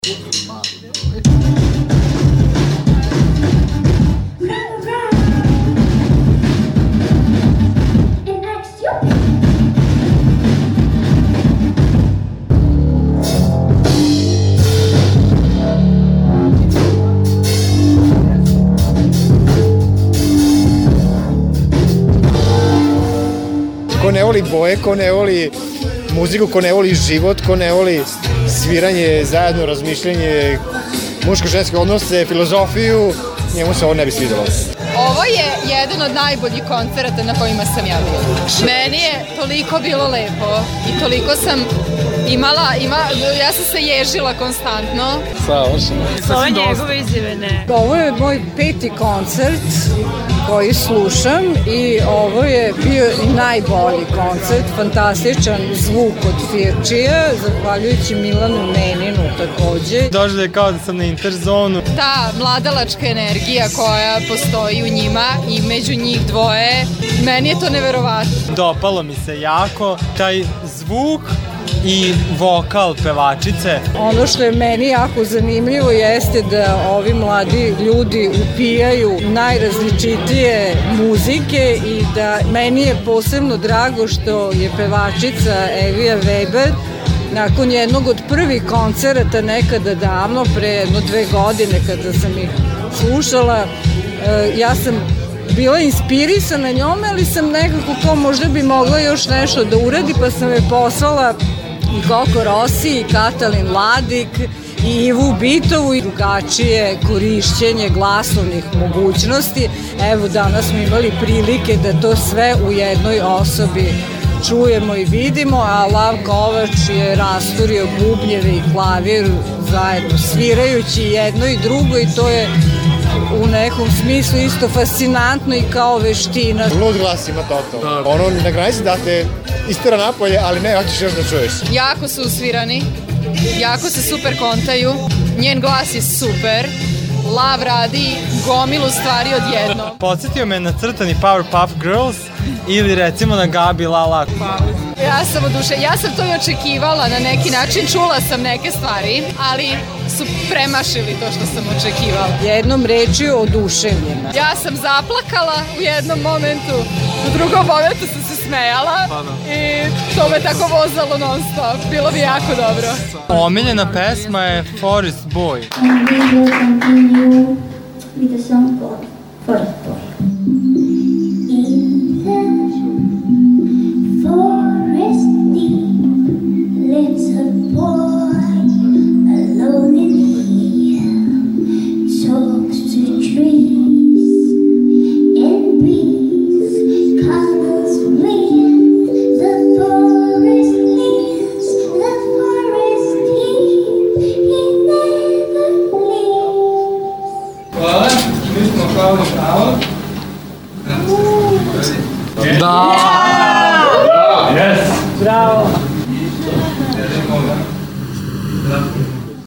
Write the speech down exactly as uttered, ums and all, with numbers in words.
Ko ne voli boje, ko ne voli muziku, ko ne voli život, ko ne voli sviranje, zajedno razmišljanje, muško-ženske odnose, filozofiju, njemu se ovo ne bi svidelo. Ovo je jedan od najboljih koncerata na kojima sam ja bila. Meni je toliko bilo lepo i toliko sam imala, ima, ja sam se ježila konstantno. Savršeno. Ovo je njegove izjave, ne. Ovo je moj peti koncert koji slušam i ovo je bio najbolji koncert, fantastičan zvuk od Firčija, zahvaljujući Milanu Meninu takođe. Doživljaj kao da sam na Interzonu. Ta mladalačka energija koja postoji u njima i među njih dvoje, meni je to neverovatno. Dopalo mi se jako taj zvuk i vokal pevačice. Ono što je meni jako zanimljivo jeste da ovi mladi ljudi upijaju najrazličitije muzike i da meni je posebno drago što je pevačica Evija Weber nakon jednog od prvih koncerata nekada davno, pre jedno dve godine kada sam ih slušala, ja sam bila inspirisana njome, ali sam nekako kao možda bi mogla još nešto da uradi, pa sam je poslala i Koko Rossi i Katalin Ladik i Ivu Bitovu i drugačije korišćenje glasovnih mogućnosti. Evo, danas smo imali prilike da to sve u jednoj osobi čujemo i vidimo, a Lav Kovač je rasturio bubnjeve i klavir zajedno svirajući jedno i drugo i to je u nekom smislu isto fascinantno i kao veština. Lud glas ima totalno. Ono na granici da te istera napolje, ali ne, hoćeš još da čuješ. Jako su usvirani, jako se super kontaju, njen glas je super, Lav radi gomilu stvari odjednom. Podsjetio me na crtani Powerpuff Girls ili recimo na Gabi Lala. Ja sam oduše, ja sam to i očekivala na neki način, čula sam neke stvari, ali su premašili to što sam očekivala. Jednom rečju oduševljena. Ja sam zaplakala u jednom momentu, u drugom momentu sam se smejala i to me tako vozalo non stop, bilo bi jako dobro. Omiljena pesma je Forest Boy. And we will continue with the song called Forest Boy. In the forest deep lives a boy alone in here, talks to trees and bees, comes with the forest leaves, the forest deep, he never leaves. Hvala, mi smo kao na pravo. Da! Yes! Bravo!